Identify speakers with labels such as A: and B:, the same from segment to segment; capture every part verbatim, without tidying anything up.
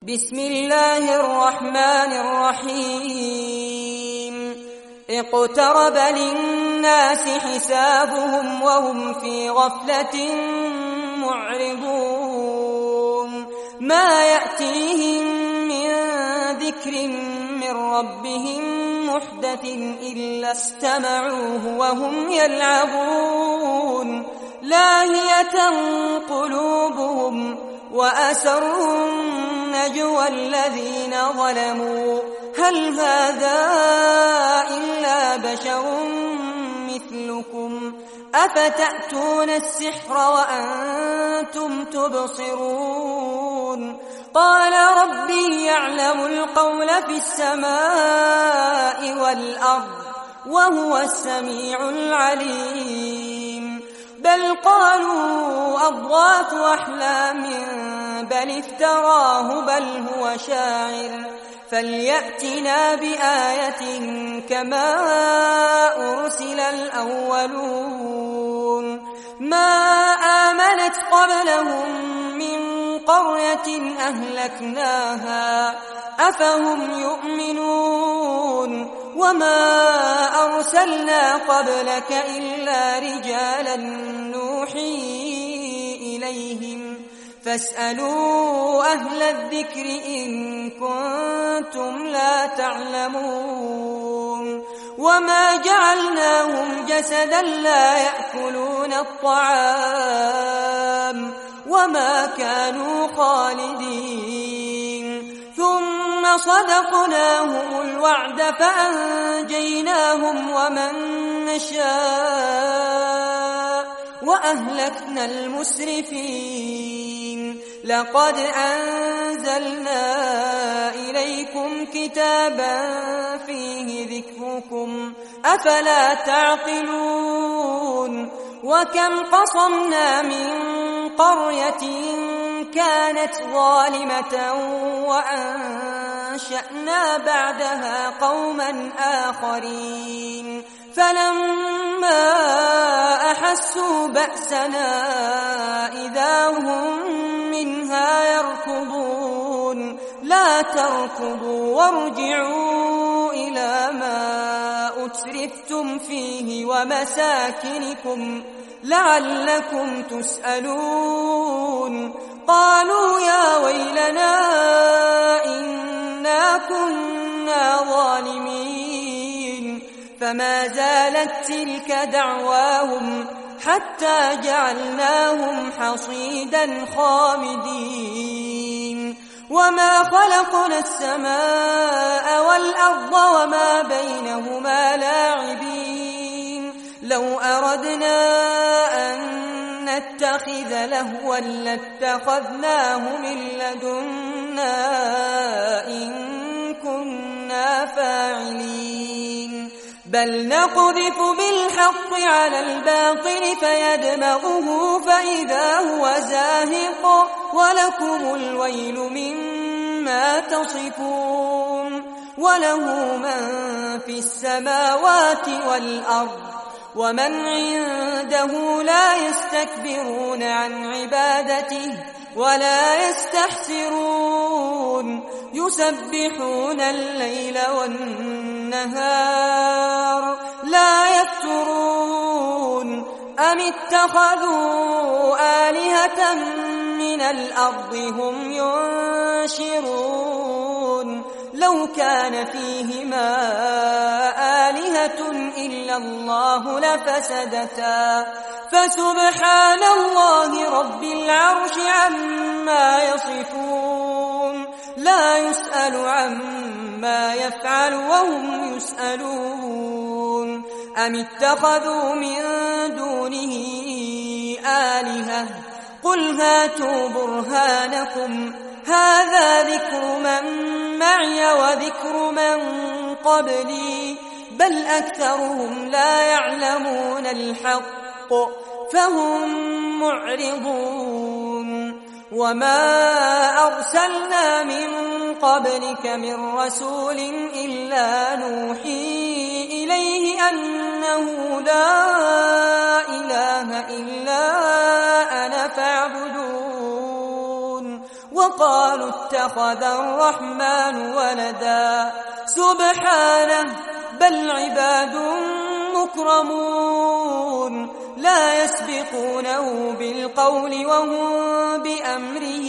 A: بسم الله الرحمن الرحيم اقترب للناس حسابهم وهم في غفلة معرضون ما يأتيهم من ذكر من ربهم محدث إلا استمعوه وهم يلعبون لاهية قلوبهم وأسروا النجوى الذين ظلموا هل هذا إلا بشر مثلكم أفتأتون السحر وأنتم تبصرون قال ربي يعلم القول في السماء والأرض وهو السميع العليم بل قالوا أضغاث أحلام بل افتراه بل هو شاعر فليأتنا بآية كما أرسل الأولون ما آمنت قبلهم من قرية أهلكناها أفهم يؤمنون وما أرسلنا قبلك إلا رجالا نوحي إليهم فاسألوا أهل الذكر إن كنتم لا تعلمون وما جعلناهم جسدا لا يأكلون الطعام وما كانوا خالدين ثم صدقناهم الوعد فأنجيناهم ومن نشاء وأهلكنا المسرفين لقد أنزلنا إليكم كتابا فيه ذكركم أفلا تعقلون وكم قصمنا من قرية كانت ظالمة وأنشأنا بعدها قوما آخرين فلما أحسوا بأسنا إذا هم منها يركضون لا تركضوا وارجعوا إلى ما أترفتم فيه ومساكنكم لعلكم تسألون قالوا يا ويلنا إنا كنا ظالمين فما زالت تلك دعواهم حتى جعلناهم حصيدا خامدين وما خلقنا السماء والأرض وما بينهما لاعبين لو أردنا أن نتخذ لهوا لاتخذناه من لدنا إن كنا فاعلين بل نقذف بالحق على الباطل فيدمغه فإذا هو زاهق ولكم الويل مما تصفون وله من في السماوات والأرض ومن عنده لا يستكبرون عن عبادته ولا يستحسرون يسبحون الليل والنهار لا يفترون أم اتخذوا آلهة من الأرض هم ينشرون لو كان فيهما آلهة إلا الله لفسدتا فسبحان الله رب العرش عما يصفون لا يسأل عما يفعل وهم يسألون أم اتخذوا من دونه آلهة قل هاتوا برهانكم هذا ذكر من معي وذكر من قبلي بل أكثرهم لا يعلمون الحق فهم معرضون وما أرسلنا من قبلك من رسول إلا نوحي إليه أنه لا إله إلا أنا فاعبدون وقالوا اتخذ الرحمن ولدا سبحانه بل عباد مكرمون لا يسبقونه بالقول وهم بأمره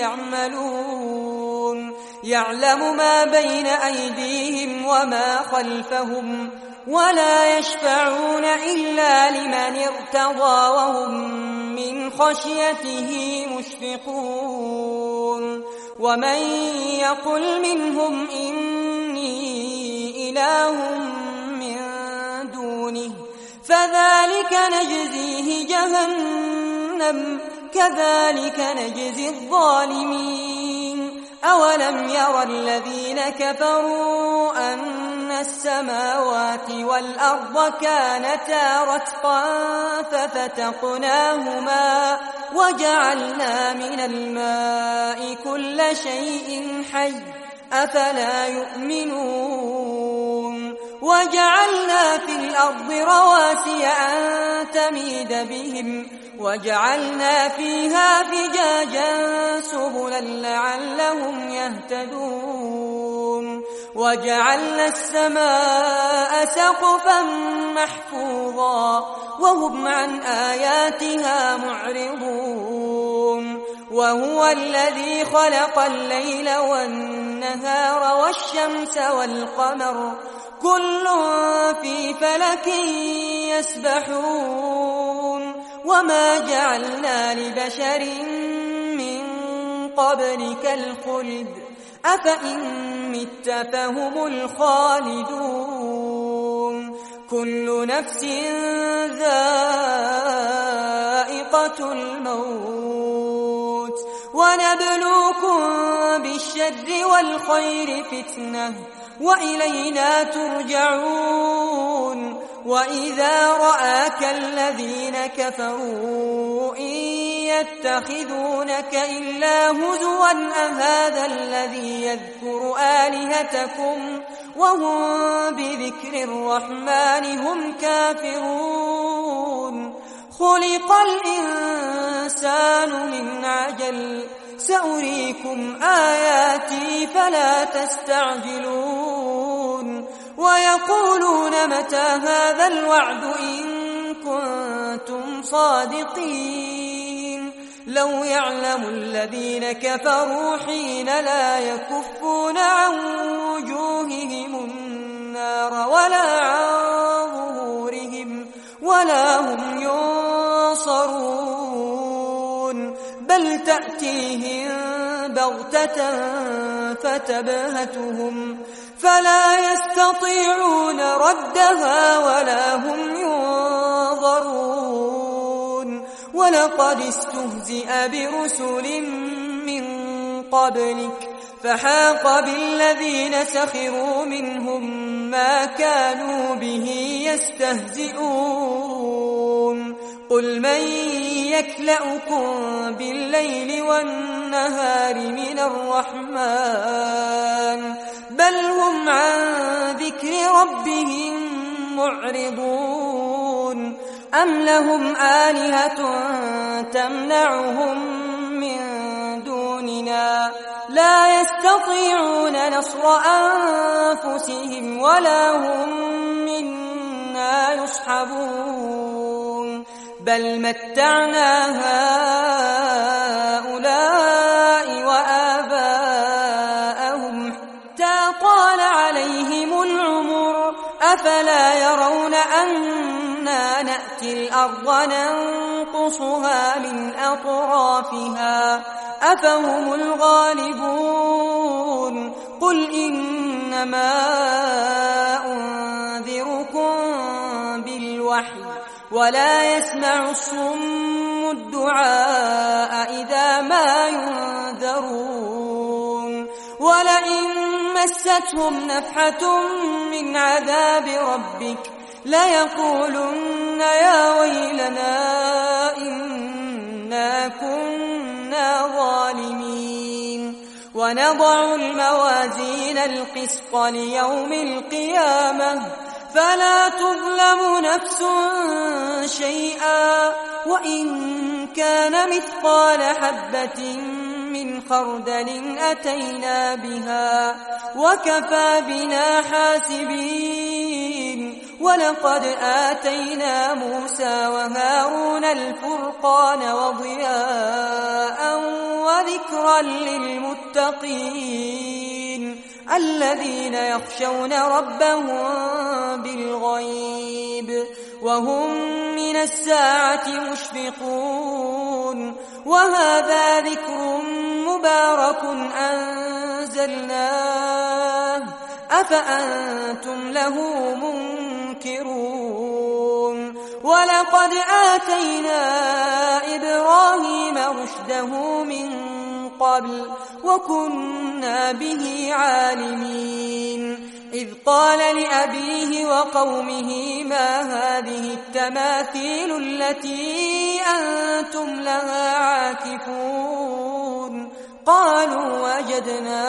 A: يعملون يعلم ما بين أيديهم وما خلفهم ولا يشفعون إلا لمن ارتضى وهم من خشيته مشفقون ومن يقل منهم إني إله من دونه فذلك نجزيه جهنم كذلك نجزي الظالمين أولم ير الذين كفروا أن السماوات والأرض كانتا رتقا ففتقناهما وجعلنا من الماء كل شيء حي أفلا يؤمنون وجعلنا في الأرض رواسي أن تميد بهم وجعلنا فيها فجاجا سبلا لعلهم يهتدون وجعلنا السماء سقفا محفوظا وهم عن آياتها معرضون وهو الذي خلق الليل والنهار والشمس والقمر كل في فلك يسبحون وما جعلنا لبشر من قبلك الخلد أفإن مت فهم الخالدون كل نفس ذائقة الموت ونبلوكم بالشر والخير فتنة وإلينا ترجعون وإذا رآك الذين كفروا إن يتخذونك إلا هزوا أهذا الذي يذكر آلهتكم وهم بذكر الرحمن هم كافرون خلق الإنسان من عجل سأريكم آياتي فلا تستعجلون ويقولون متى هذا الوعد إن كنتم صادقين لو يعلم الذين كفروا حين لا يكفون عن وجوههم النار ولا عن ظهورهم ولا هم ينصرون بل تأتيهم بغتة فتبهتهم فلا يستطيعون ردها ولا هم ينظرون ولقد استهزئ برسل من قبلك فحاق بالذين سخروا منهم ما كانوا به يستهزئون قل من يكلأكم بالليل والنهار من الرحمن بل هم عن ذكر ربهم معرضون أم لهم آلهة تمنعهم من دوننا لا يستطيعون نصر أنفسهم ولا هم منا يصحبون بل متعنا هؤلاء وآباءهم حتى طال عليهم العمر أفلا يرون أنا نأتي الأرض ننقصها من أطرافها أفهم الغالبون قل إنما أنذركم بالوحي ولا يسمع الصم الدعاء إذا ما ينذرون ولئن مستهم نفحة من عذاب ربك ليقولن يا ويلنا إنا كنا ظالمين ونضع الموازين القسط ليوم القيامة فلا تظلم نفس شيئا وإن كان مثقال حبة من خردل أتينا بها وكفى بنا حاسبين ولقد آتينا موسى وهارون الفرقان وضياء وذكرا للمتقين الذين يخشون ربهم بالغيب وهم من الساعة مشفقون وهذا ذكر مبارك أنزلناه أفأنتم له منكرون ولقد آتينا إبراهيم رشده من قبل وكنا به عالمين إذ قال لأبيه وقومه ما هذه التماثيل التي أنتم لها عاكفون قالوا وجدنا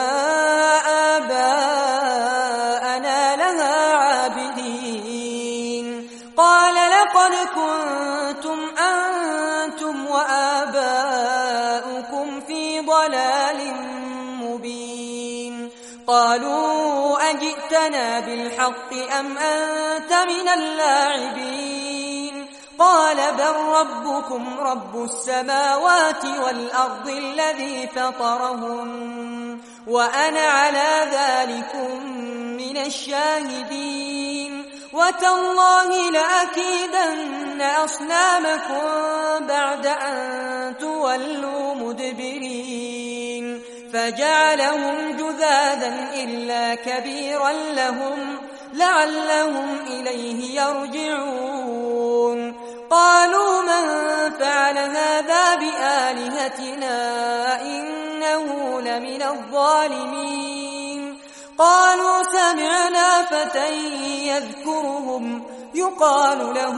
A: آباءنا لها عابدين قال لقد كنتم أنتم وآباؤكم في ضلال مبين قالوا أجئتنا بالحق أم أنت من اللاعبين قال بل ربكم رب السماوات والأرض الذي فطرهم وأنا على ذلكم من الشاهدين وتالله لأكيدن أصنامكم بعد أن تولوا مدبرين فجعلهم جذاذا إلا كبيرا لهم لعلهم إليه يرجعون قالوا من فعل هذا بآلهتنا إنه لمن الظالمين قالوا سمعنا فتى يذكرهم يقال له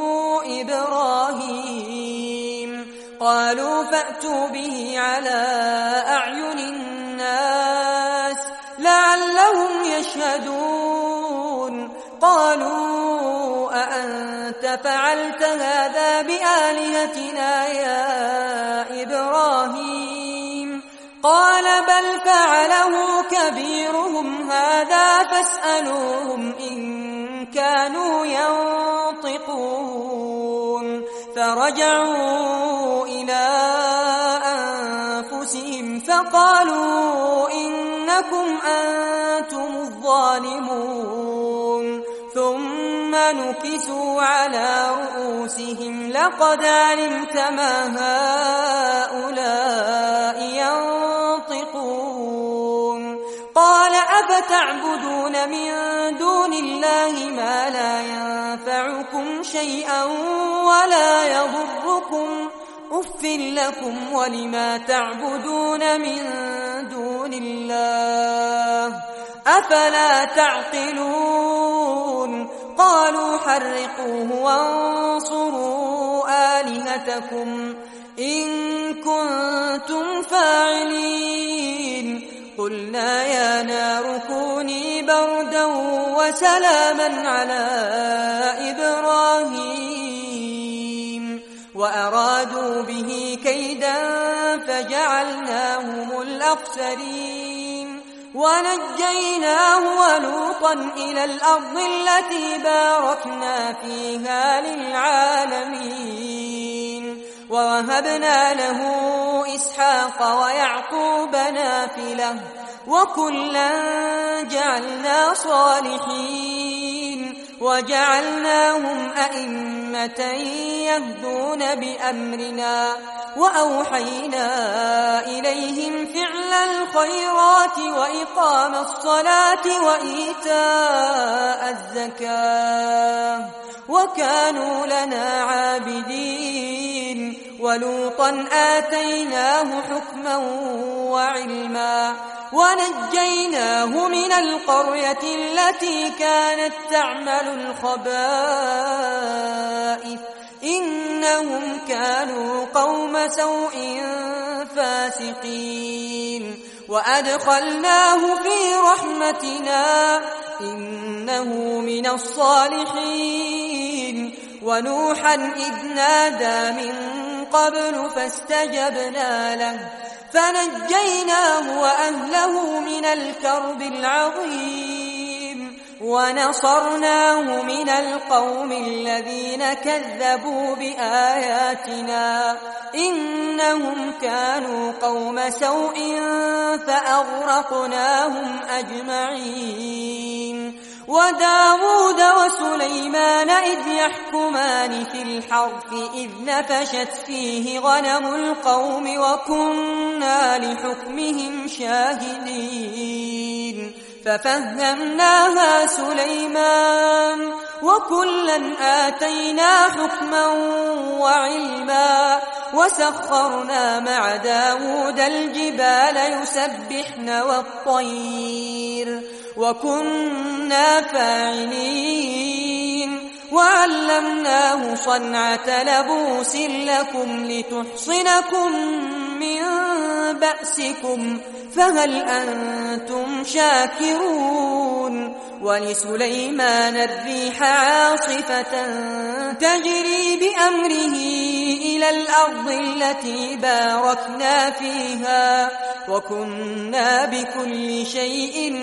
A: إبراهيم قالوا فأتوا به على أعين الناس لعلهم يشهدون قالوا أأنت فعلت هذا بآلهتنا يا إبراهيم قال بل فعله كبيرهم هذا فاسألوهم إن كانوا ينطقون فرجعوا إلى أنفسهم فقالوا إنكم أنتم الظالمون ثم نكسوا على رؤوسهم لقد علمت ما هؤلاء ينطقون قال أفتعبدون من دون الله ما لا ينفعكم شيئا ولا يضركم أف لكم ولما تعبدون من دون الله أفلا تعقلون قالوا حرقوه وانصروا آلهتكم إن كنتم فاعلين قلنا يا نار كوني بردا وسلاما على إبراهيم وأرادوا به كيدا فجعلناهم الأخسرين ونجيناه ولوطا إلى الأرض التي باركنا فيها للعالمين ووهبنا له إسحاق ويعقوب نافلة وكلا جعلنا صالحين وجعلناهم أئمة يهدون بأمرنا وأوحينا إليهم فعل الخيرات وإقام الصلاة وإيتاء الزكاة وكانوا لنا عابدين ولوطا آتيناه حكما وعلما ونجيناه من القرية التي كانت تعمل الخبائث إنهم كانوا قوم سوء فاسقين وأدخلناه في رحمتنا إنه من الصالحين ونوحا إذ نادى من قبل فاستجبنا له فنجيناه وأهله من الكرب العظيم ونصرناه من القوم الذين كذبوا بآياتنا إنهم كانوا قوم سوء فأغرقناهم أجمعين. وداود وسليمان إذ يحكمان في الحرث إذ نفشت فيه غنم القوم وكنا لحكمهم شاهدين ففهمناها سليمان وكلا آتينا حكما وعلما وسخرنا مع داود الجبال يسبحن والطير وكنا فاعلين وعلمناه صنعة لبوس لكم لتحصنكم من بأسكم فهل أنتم شاكرون. ولسليمان الريح عاصفة تجري بأمره إلى الأرض التي باركنا فيها وكنا بكل شيء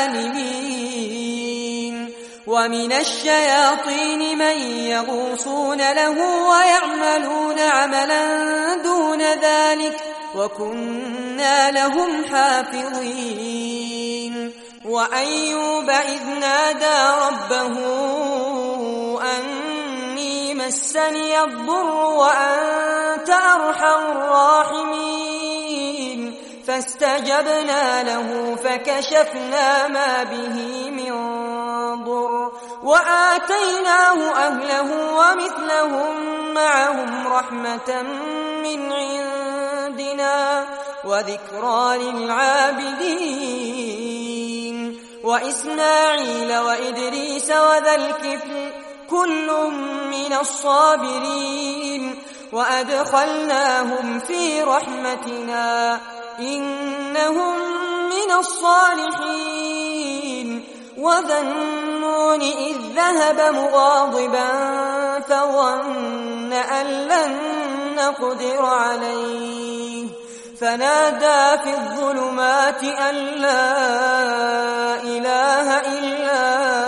A: عالمين. ومن الشياطين من يغوصون له ويعملون عملا دون ذلك وكنا لهم حافظين. وأيوب إذ نادى ربه أني مسني الضر وأنت أرحم الراحمين فاستجبنا له فكشفنا ما به من ضر وآتيناه أهله ومثلهم معهم رحمة من عندنا وذكرى للعابدين. وإسماعيل وإدريس وذا الكفل كل من الصابرين وأدخلناهم في رحمتنا إنهم من الصالحين. وذا النون إذ ذهب مغاضبا فظن أن لن نقدر عليه فنادى في الظلمات أن لا إله إلا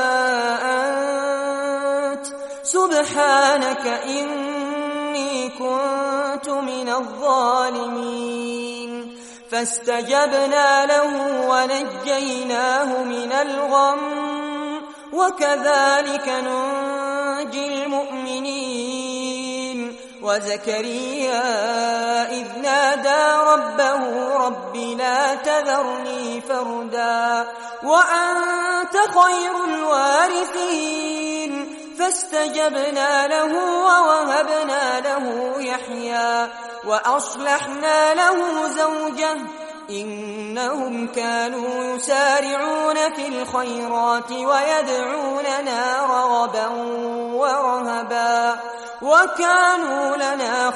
A: أنت سبحانك إني كنت من الظالمين. فاستجبنا له ونجيناه من الغم وكذلك ننجي المؤمنين. وزكريا إذ نادى ربه رب لا تذرني فردا وأنت خير الوارثين فاستجبنا له ووهبنا له يحيى وأصلحنا له زوجه إنهم كانوا يسارعون في الخيرات ويدعوننا رغبا ورهبا وكانوا لنا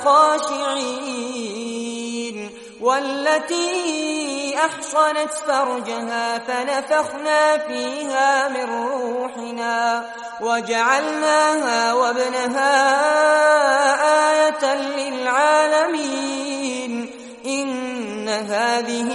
A: خاشعين. والتي أحصنت فرجها فنفخنا فيها من روحنا وجعلناها وابنها آية للعالمين. إن هذه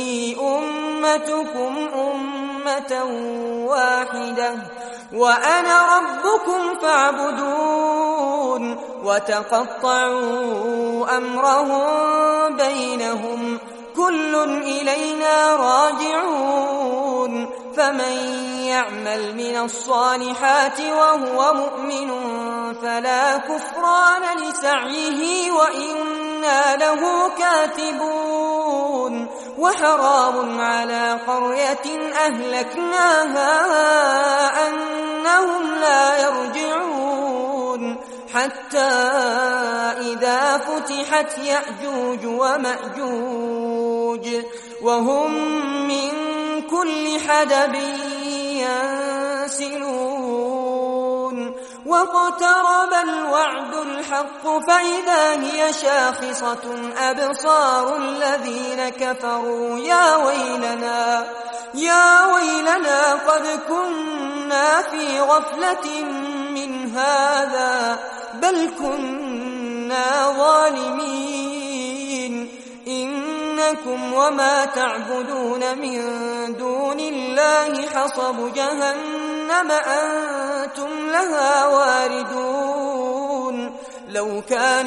A: أمتكم أمة واحدة وأنا ربكم فاعبدون. وتقطعوا أمرهم بينهم كل إلينا راجعون. فمن يعمل من الصالحات وهو مؤمن فلا كفران لسعيه وإنا له كاتبون. وحرام على قرية أهلكناها أنهم لا يرجعون حتى إذا فتحت يأجوج ومأجوج وهم من كل حدب ينسلون. واقترب الوعد الحق فإذا هي شاخصة أبصار الذين كفروا يا ويلنا يا ويلنا قد كنا في غفلة من هذا بل كنا ظالمين. إن إنكم وما تعبدون من دون الله حصب جهنم أنتم لها واردون لو كان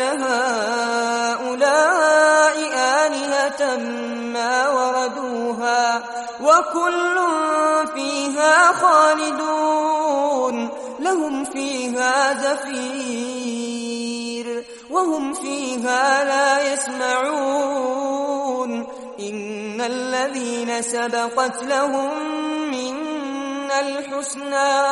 A: هؤلاء آلهة ما وردوها وكل فيها خالدون لهم فيها زفير وهم فيها لا يسمعون إن الذين سبقت لهم منا الحسنى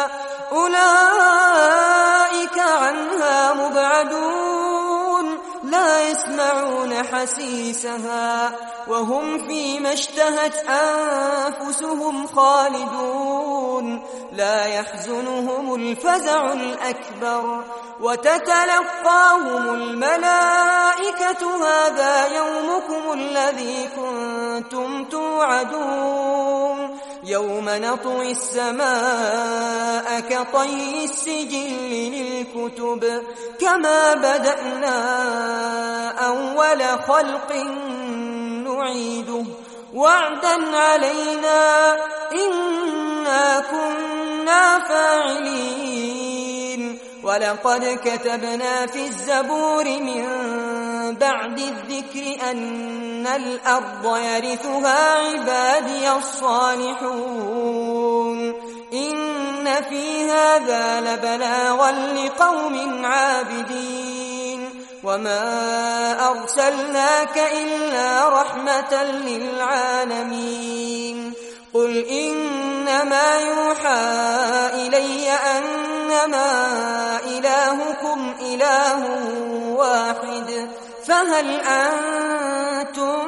A: أولئك عنها مبعدون لا يسمعون حسيسها وهم فيما اشتهت أنفسهم خالدون لا يحزنهم الفزع الأكبر وتتلقاهم الملائكة هذا يومكم الذي كنتم توعدون يوم نطوي السماء كطي السجل للكتب كما بدأنا أول خلق نعيده وعدا علينا إنا كنا فاعلين ولقد كتبنا في الزبور من بعد الذكر أن الأرض يرثها عبادي الصالحون إن في هذا لبلاغا لقوم عابدين وما أرسلناك إلا رحمة للعالمين قل إنما يوحى إلي أنما إلهكم إله واحد فهل أنتم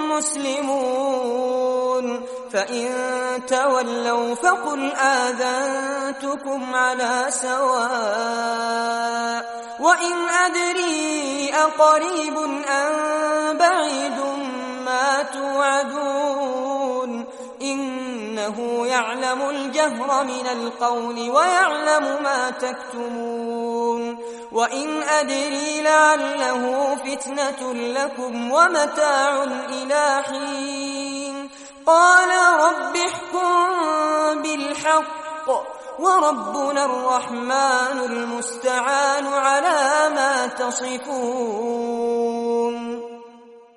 A: مسلمون فإن تولوا فقل آذنتكم على سواء وإن أدري أقريب أم بعيد ما توعدون إنه يعلم الجهر من القول ويعلم ما تكتمون وإن أدري لعله فتنة لكم ومتاع إلى حين قال رب احكم بالحق وربنا الرحمن المستعان على ما تصفون.